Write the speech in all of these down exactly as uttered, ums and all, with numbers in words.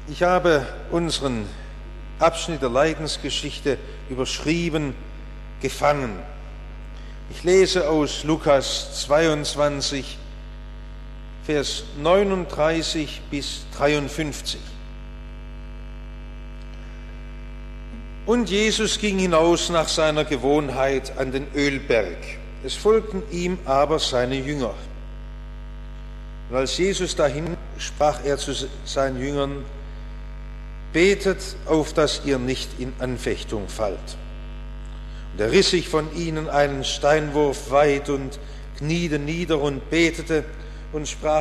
Ich habe unseren Abschnitt der Leidensgeschichte überschrieben, gefangen. Ich lese aus Lukas zweiundzwanzig, Vers neununddreißig bis dreiundfünfzig. Und Jesus ging hinaus nach seiner Gewohnheit an den Ölberg. Es folgten ihm aber seine Jünger. Und als Jesus dahin, sprach er zu seinen Jüngern: Betet, auf dass ihr nicht in Anfechtung fallt. Und er riss sich von ihnen einen Steinwurf weit und kniete nieder und betete und sprach: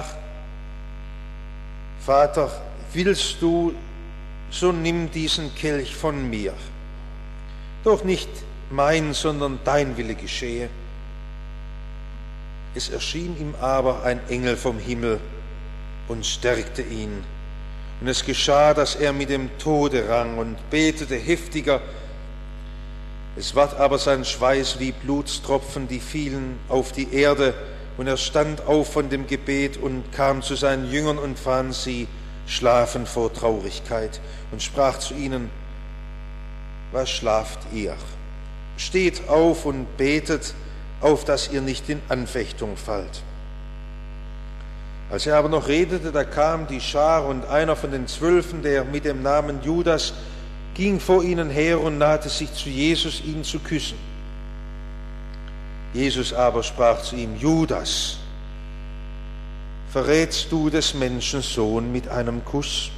Vater, willst du, so nimm diesen Kelch von mir. Doch nicht mein, sondern dein Wille geschehe. Es erschien ihm aber ein Engel vom Himmel und stärkte ihn. Und es geschah, dass er mit dem Tode rang und betete heftiger. Es ward aber sein Schweiß wie Blutstropfen, die fielen auf die Erde. Und er stand auf von dem Gebet und kam zu seinen Jüngern und fand sie schlafen vor Traurigkeit und sprach zu ihnen: Was schlaft ihr? Steht auf und betet, auf dass ihr nicht in Anfechtung fallt. Als er aber noch redete, da kam die Schar, und einer von den Zwölfen, der mit dem Namen Judas, ging vor ihnen her und nahte sich zu Jesus, ihn zu küssen. Jesus aber sprach zu ihm: Judas, verrätst du des Menschen Sohn mit einem Kuss?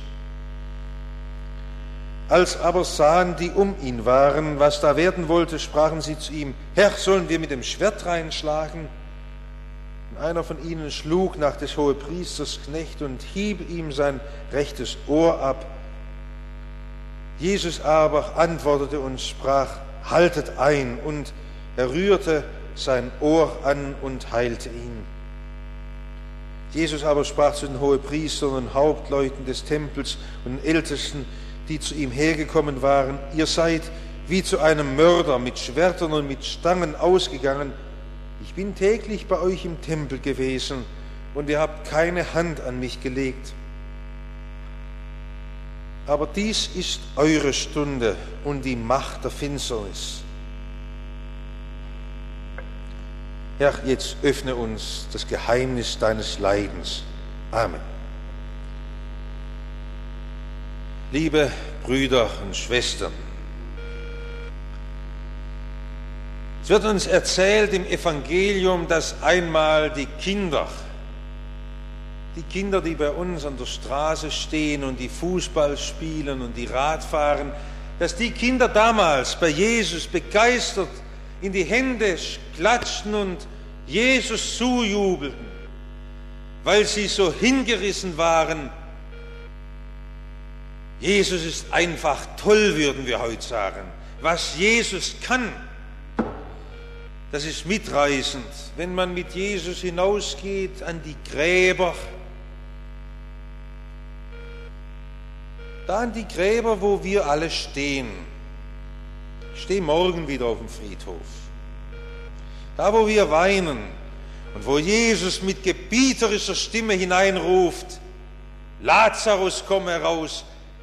Als aber sahen, die um ihn waren, was da werden wollte, sprachen sie zu ihm: Herr, sollen wir mit dem Schwert reinschlagen? Und einer von ihnen schlug nach des Hohepriesters Knecht und hieb ihm sein rechtes Ohr ab. Jesus aber antwortete und sprach: Haltet ein, und er rührte sein Ohr an und heilte ihn. Jesus aber sprach zu den Hohepriestern und Hauptleuten des Tempels und den Ältesten, die zu ihm hergekommen waren: Ihr seid wie zu einem Mörder mit Schwertern und mit Stangen ausgegangen. Ich bin täglich bei euch im Tempel gewesen, und ihr habt keine Hand an mich gelegt. Aber dies ist eure Stunde und die Macht der Finsternis. Herr, jetzt öffne uns das Geheimnis deines Leidens. Amen. Liebe Brüder und Schwestern, es wird uns erzählt im Evangelium, dass einmal die Kinder, die Kinder, die bei uns an der Straße stehen und die Fußball spielen und die Rad fahren, dass die Kinder damals bei Jesus begeistert in die Hände klatschten und Jesus zujubelten, weil sie so hingerissen waren. Jesus ist einfach toll, würden wir heute sagen. Was Jesus kann, das ist mitreißend. Wenn man mit Jesus hinausgeht an die Gräber, da an die Gräber, wo wir alle stehen. Ich stehe morgen wieder auf dem Friedhof. Da, wo wir weinen und wo Jesus mit gebieterischer Stimme hineinruft: Lazarus, komm heraus.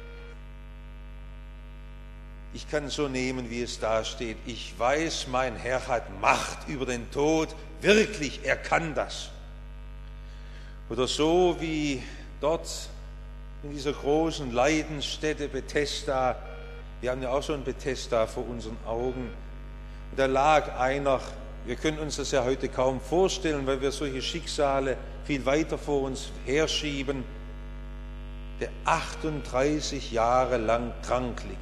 Ich kann so nehmen, wie es da steht. Ich weiß, mein Herr hat Macht über den Tod. Wirklich, er kann das. Oder so wie dort in dieser großen Leidensstätte Bethesda. Wir haben ja auch so ein Bethesda vor unseren Augen. Und da lag einer, wir können uns das ja heute kaum vorstellen, weil wir solche Schicksale viel weiter vor uns herschieben, der achtunddreißig Jahre lang krank liegt.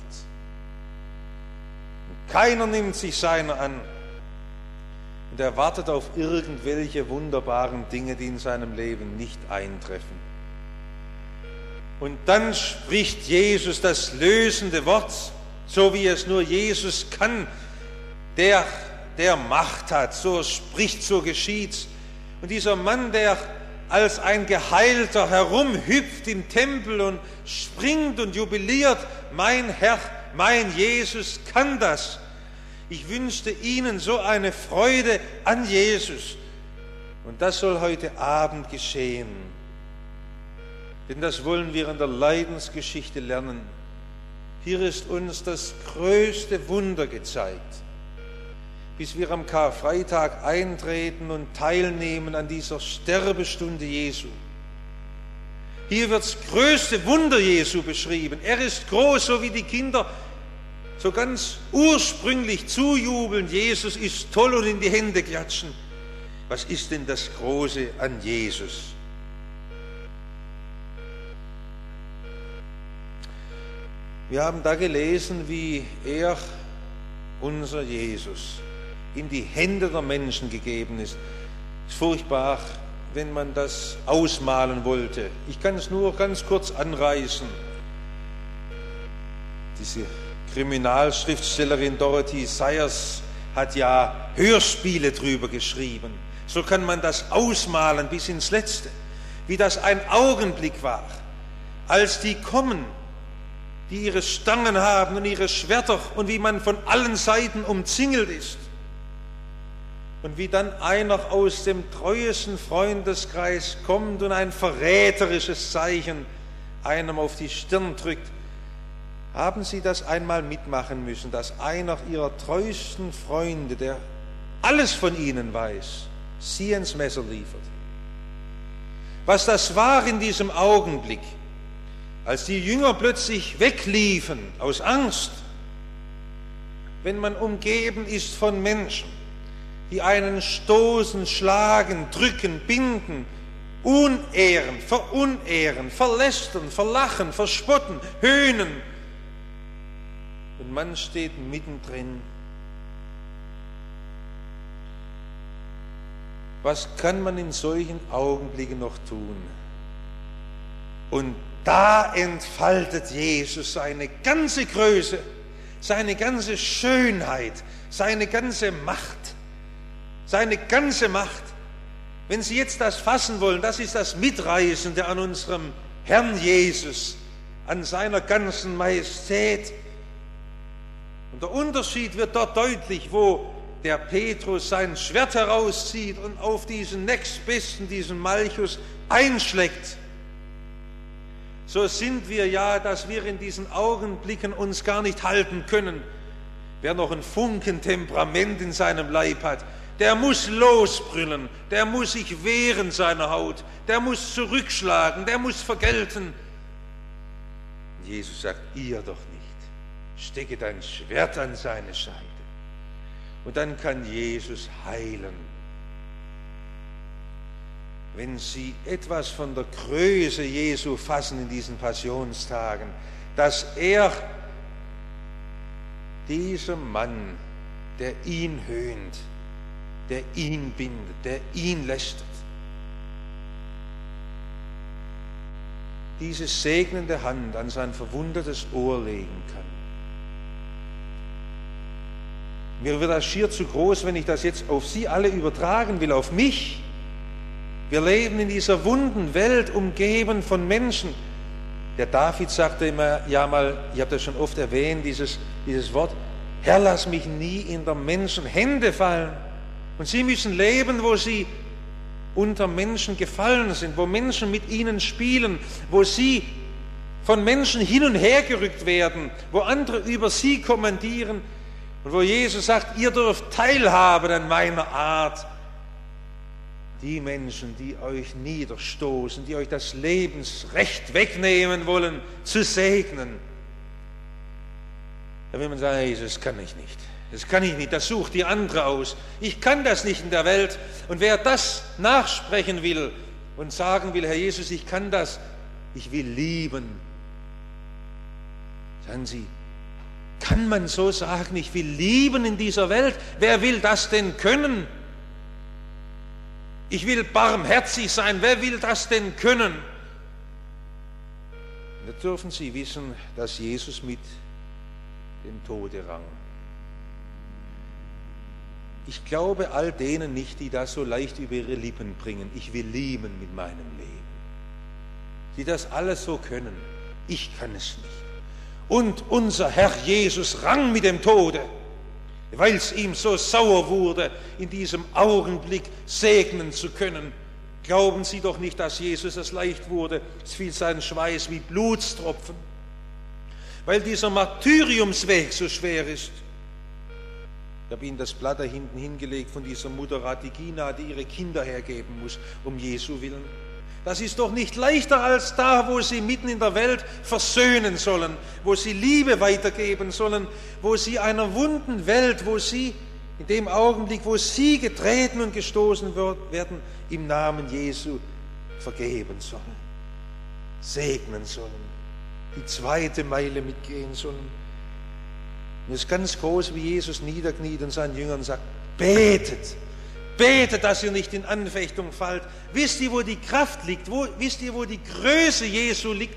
Keiner nimmt sich seiner an. Und er wartet auf irgendwelche wunderbaren Dinge, die in seinem Leben nicht eintreffen. Und dann spricht Jesus das lösende Wort, so wie es nur Jesus kann, der, der Macht hat. So spricht, so geschieht's. Und dieser Mann, der als ein Geheilter herumhüpft im Tempel und springt und jubiliert: Mein Herr, mein Jesus kann das. Ich wünschte Ihnen so eine Freude an Jesus. Und das soll heute Abend geschehen. Denn das wollen wir in der Leidensgeschichte lernen. Hier ist uns das größte Wunder gezeigt, bis wir am Karfreitag eintreten und teilnehmen an dieser Sterbestunde Jesu. Hier wird das größte Wunder Jesu beschrieben. Er ist groß, so wie die Kinder so ganz ursprünglich zujubeln. Jesus ist toll und in die Hände klatschen. Was ist denn das Große an Jesus? Wir haben da gelesen, wie er, unser Jesus, in die Hände der Menschen gegeben ist. Es ist furchtbar, wenn man das ausmalen wollte. Ich kann es nur ganz kurz anreißen. Diese Kriminalschriftstellerin Dorothy Sayers hat ja Hörspiele drüber geschrieben. So kann man das ausmalen bis ins Letzte, wie das ein Augenblick war, als die kommen, die ihre Stangen haben und ihre Schwerter und wie man von allen Seiten umzingelt ist. Und wie dann einer aus dem treuesten Freundeskreis kommt und ein verräterisches Zeichen einem auf die Stirn drückt. Haben Sie das einmal mitmachen müssen, dass einer Ihrer treuesten Freunde, der alles von Ihnen weiß, Sie ins Messer liefert? Was das war in diesem Augenblick, als die Jünger plötzlich wegliefen aus Angst, wenn man umgeben ist von Menschen, die einen stoßen, schlagen, drücken, binden, unehren, verunehren, verlästern, verlachen, verspotten, höhnen. Und man steht mittendrin. Was kann man in solchen Augenblicken noch tun? Und da entfaltet Jesus seine ganze Größe, seine ganze Schönheit, seine ganze Macht. Seine ganze Macht. Wenn Sie jetzt das fassen wollen, das ist das Mitreißende an unserem Herrn Jesus, an seiner ganzen Majestät. Und der Unterschied wird dort deutlich, wo der Petrus sein Schwert herauszieht und auf diesen Nächstbesten, diesen Malchus, einschlägt. So sind wir ja, dass wir in diesen Augenblicken uns gar nicht halten können. Wer noch ein Funken Temperament in seinem Leib hat, der muss losbrüllen, der muss sich wehren seiner Haut, der muss zurückschlagen, der muss vergelten. Und Jesus sagt, ihr doch nicht. Stecke dein Schwert an seine Seite. Und dann kann Jesus heilen. Wenn Sie etwas von der Größe Jesu fassen in diesen Passionstagen, dass er, dieser Mann, der ihn höhnt, der ihn bindet, der ihn lästert, diese segnende Hand an sein verwundetes Ohr legen kann. Mir wird das schier zu groß, wenn ich das jetzt auf Sie alle übertragen will, auf mich. Wir leben in dieser wunden Welt, umgeben von Menschen. Der David sagte immer, ja mal, ich habe das schon oft erwähnt, dieses, dieses Wort, Herr, lass mich nie in der Menschen Hände fallen. Und Sie müssen leben, wo Sie unter Menschen gefallen sind, wo Menschen mit Ihnen spielen, wo Sie von Menschen hin und her gerückt werden, wo andere über Sie kommandieren und wo Jesus sagt, ihr dürft teilhaben an meiner Art. Die Menschen, die euch niederstoßen, die euch das Lebensrecht wegnehmen wollen, zu segnen. Da will man sagen, Jesus, das kann ich nicht. Das kann ich nicht, das sucht die andere aus. Ich kann das nicht in der Welt. Und wer das nachsprechen will und sagen will, Herr Jesus, ich kann das, ich will lieben. Sagen Sie, kann man so sagen, ich will lieben in dieser Welt? Wer will das denn können? Ich will barmherzig sein, wer will das denn können? Da dürfen Sie wissen, dass Jesus mit dem Tode rang. Ich glaube all denen nicht, die das so leicht über ihre Lippen bringen. Ich will lieben mit meinem Leben. Die das alles so können. Ich kann es nicht. Und unser Herr Jesus rang mit dem Tode, weil es ihm so sauer wurde, in diesem Augenblick segnen zu können. Glauben Sie doch nicht, dass Jesus es leicht wurde. Es fiel sein Schweiß wie Blutstropfen, weil dieser Martyriumsweg so schwer ist. Ich habe Ihnen das Blatt da hinten hingelegt von dieser Mutter Radigina, die ihre Kinder hergeben muss, um Jesu willen. Das ist doch nicht leichter als da, wo Sie mitten in der Welt versöhnen sollen, wo Sie Liebe weitergeben sollen, wo Sie einer wunden Welt, wo Sie in dem Augenblick, wo Sie getreten und gestoßen werden, im Namen Jesu vergeben sollen, segnen sollen, die zweite Meile mitgehen sollen. Und es ist ganz groß, wie Jesus niederkniet und seinen Jüngern sagt, betet, betet, dass ihr nicht in Anfechtung fallt. Wisst ihr, wo die Kraft liegt? Wo, wisst ihr, wo die Größe Jesu liegt?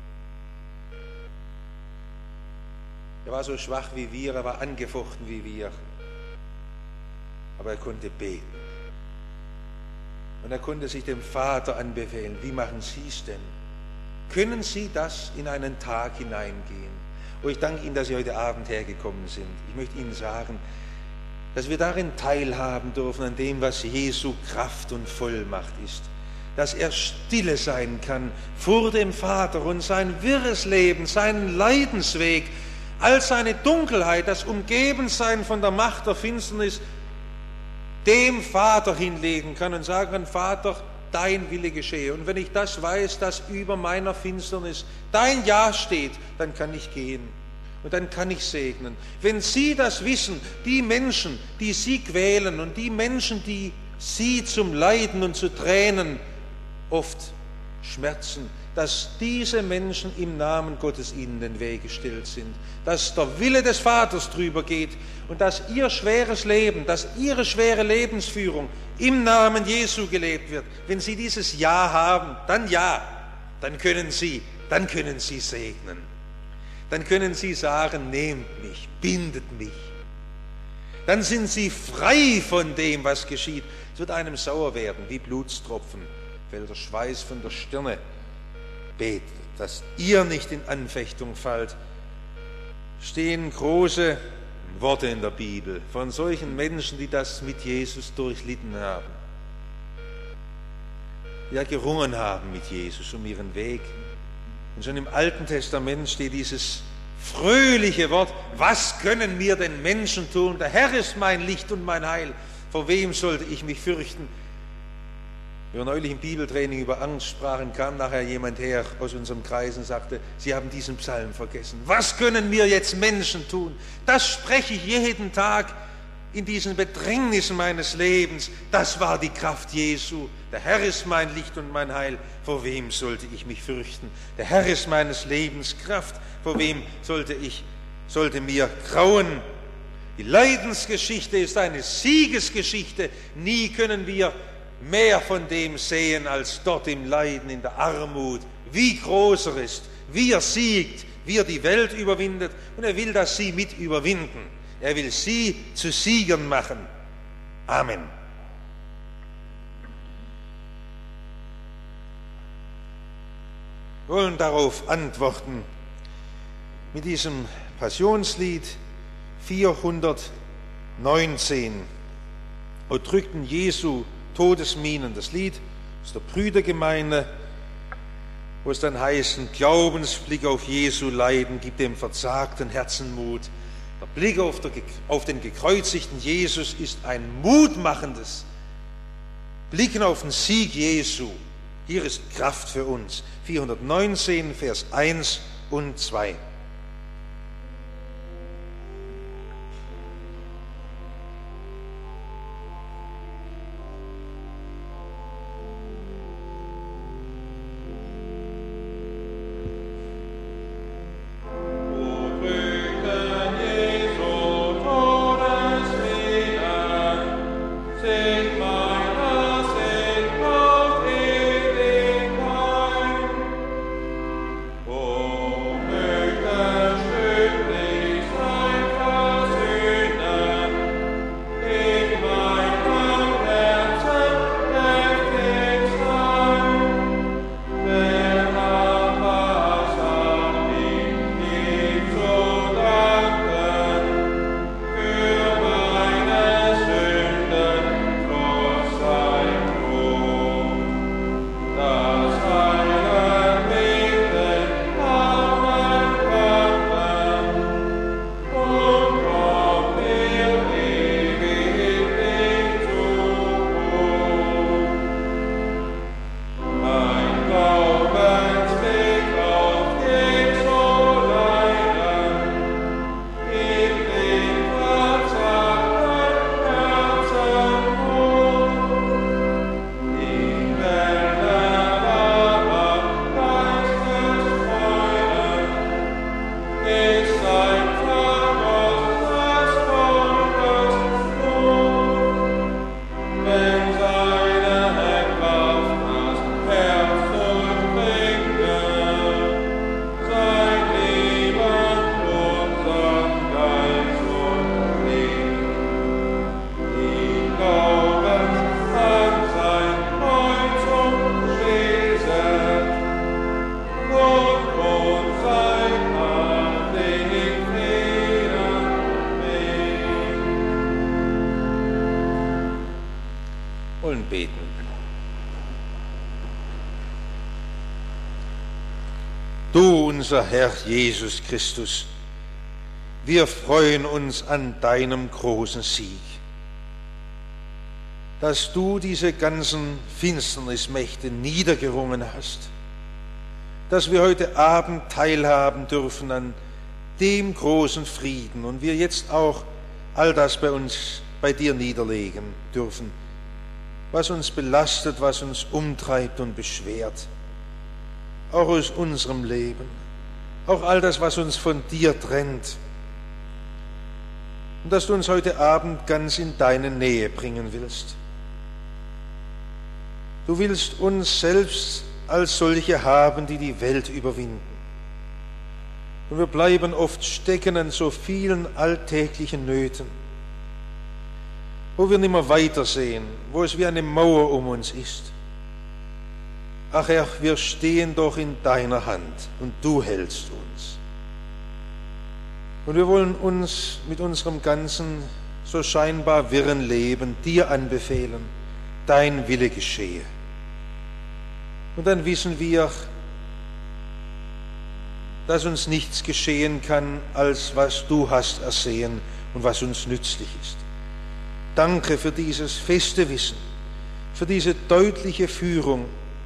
Er war so schwach wie wir, er war angefochten wie wir. Aber er konnte beten. Und er konnte sich dem Vater anbefehlen. Wie machen Sie es denn? Können Sie das in einen Tag hineingehen? Oh, ich danke Ihnen, dass Sie heute Abend hergekommen sind. Ich möchte Ihnen sagen, dass wir darin teilhaben dürfen an dem, was Jesu Kraft und Vollmacht ist. Dass er stille sein kann vor dem Vater und sein wirres Leben, seinen Leidensweg, all seine Dunkelheit, das Umgebensein von der Macht der Finsternis, dem Vater hinlegen kann und sagen kann, Vater, dein Wille geschehe. Und wenn ich das weiß, dass über meiner Finsternis dein Ja steht, dann kann ich gehen und dann kann ich segnen. Wenn Sie das wissen, die Menschen, die Sie quälen und die Menschen, die Sie zum Leiden und zu Tränen oft schmerzen, dass diese Menschen im Namen Gottes ihnen den Weg gestellt sind, dass der Wille des Vaters drüber geht und dass ihr schweres Leben, dass ihre schwere Lebensführung im Namen Jesu gelebt wird. Wenn Sie dieses Ja haben, dann ja, dann können Sie, dann können Sie segnen. Dann können Sie sagen, nehmt mich, bindet mich. Dann sind Sie frei von dem, was geschieht. Es wird einem sauer werden, wie Blutstropfen, fällt der Schweiß von der Stirne. Betet, dass ihr nicht in Anfechtung fallt. Stehen große Worte in der Bibel von solchen Menschen, die das mit Jesus durchlitten haben, die ja gerungen haben mit Jesus um ihren Weg. Und schon im Alten Testament steht dieses fröhliche Wort, was können mir denn Menschen tun? Der Herr ist mein Licht und mein Heil. Vor wem sollte ich mich fürchten? Wir neulich im Bibeltraining über Angst sprachen, kam nachher jemand her aus unserem Kreis und sagte, Sie haben diesen Psalm vergessen. Was können mir jetzt Menschen tun? Das spreche ich jeden Tag in diesen Bedrängnissen meines Lebens. Das war die Kraft Jesu. Der Herr ist mein Licht und mein Heil. Vor wem sollte ich mich fürchten? Der Herr ist meines Lebens Kraft. Vor wem sollte ich, sollte mir grauen? Die Leidensgeschichte ist eine Siegesgeschichte. Nie können wir mehr von dem sehen als dort im Leiden, in der Armut, wie groß er ist, wie er siegt, wie er die Welt überwindet. Und er will, dass Sie mit überwinden. Er will Sie zu Siegern machen. Amen. Wir wollen darauf antworten mit diesem Passionslied vierhundertneunzehn. O drückten Jesu Todesminen, das Lied aus der Brüdergemeinde, wo es dann heißt, ein Glaubensblick auf Jesu Leiden gibt dem verzagten Herzen Mut. Der Blick auf, der, auf den gekreuzigten Jesus ist ein mutmachendes Blicken auf den Sieg Jesu. Hier ist Kraft für uns. vierhundertneunzehn, Vers eins und zwei. Oh, wollen beten. Du, unser Herr Jesus Christus, wir freuen uns an deinem großen Sieg, dass du diese ganzen Finsternismächte niedergerungen hast, dass wir heute Abend teilhaben dürfen an dem großen Frieden und wir jetzt auch all das bei uns, bei dir niederlegen dürfen, was uns belastet, was uns umtreibt und beschwert, auch aus unserem Leben, auch all das, was uns von dir trennt. Und dass du uns heute Abend ganz in deine Nähe bringen willst. Du willst uns selbst als solche haben, die die Welt überwinden. Und wir bleiben oft stecken an so vielen alltäglichen Nöten, wo wir nicht mehr weitersehen, wo es wie eine Mauer um uns ist. Ach Herr, wir stehen doch in deiner Hand und du hältst uns. Und wir wollen uns mit unserem ganzen, so scheinbar wirren Leben dir anbefehlen, dein Wille geschehe. Und dann wissen wir, dass uns nichts geschehen kann, als was du hast ersehen und was uns nützlich ist. Danke für dieses feste Wissen, für diese deutliche Führung.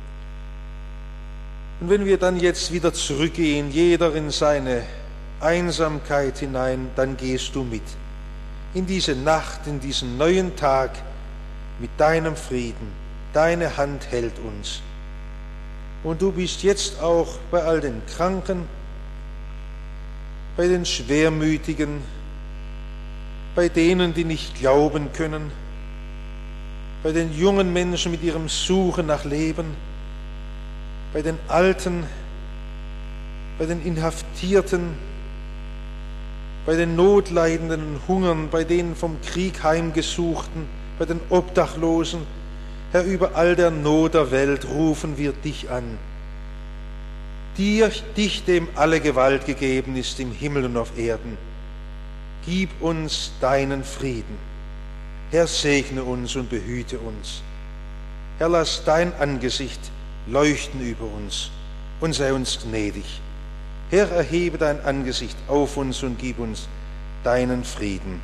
Und wenn wir dann jetzt wieder zurückgehen, jeder in seine Einsamkeit hinein, dann gehst du mit. In diese Nacht, in diesen neuen Tag mit deinem Frieden. Deine Hand hält uns. Und du bist jetzt auch bei all den Kranken, bei den Schwermütigen, bei denen, die nicht glauben können, bei den jungen Menschen mit ihrem Suchen nach Leben, bei den Alten, bei den Inhaftierten, bei den Notleidenden und Hungern, bei den vom Krieg heimgesuchten, bei den Obdachlosen. Herr, über all der Not der Welt rufen wir dich an. Dir, dich, dem alle Gewalt gegeben ist im Himmel und auf Erden. Gib uns deinen Frieden. Herr, segne uns und behüte uns. Herr, lass dein Angesicht leuchten über uns und sei uns gnädig. Herr, erhebe dein Angesicht auf uns und gib uns deinen Frieden.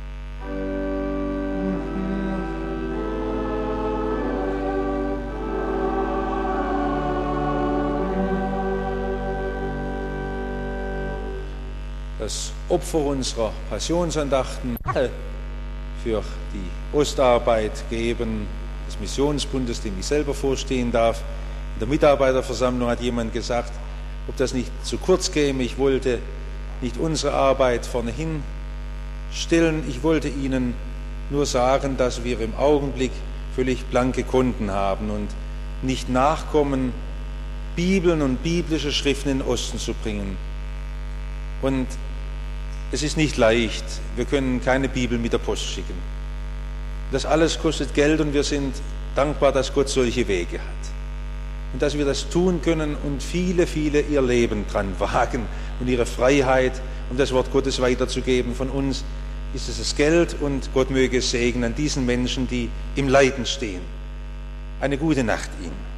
Das Opfer unserer Passionsandachten für die Ostarbeit geben, des Missionsbundes, dem ich selber vorstehen darf. In der Mitarbeiterversammlung hat jemand gesagt, ob das nicht zu kurz käme. Ich wollte nicht unsere Arbeit vornehin stellen. Ich wollte Ihnen nur sagen, dass wir im Augenblick völlig blanke Konten haben und nicht nachkommen, Bibeln und biblische Schriften in den Osten zu bringen. Und es ist nicht leicht. Wir können keine Bibel mit der Post schicken. Das alles kostet Geld und wir sind dankbar, dass Gott solche Wege hat. Und dass wir das tun können und viele, viele ihr Leben dran wagen und ihre Freiheit, um das Wort Gottes weiterzugeben. Von uns ist es das Geld und Gott möge es segnen an diesen Menschen, die im Leiden stehen. Eine gute Nacht Ihnen.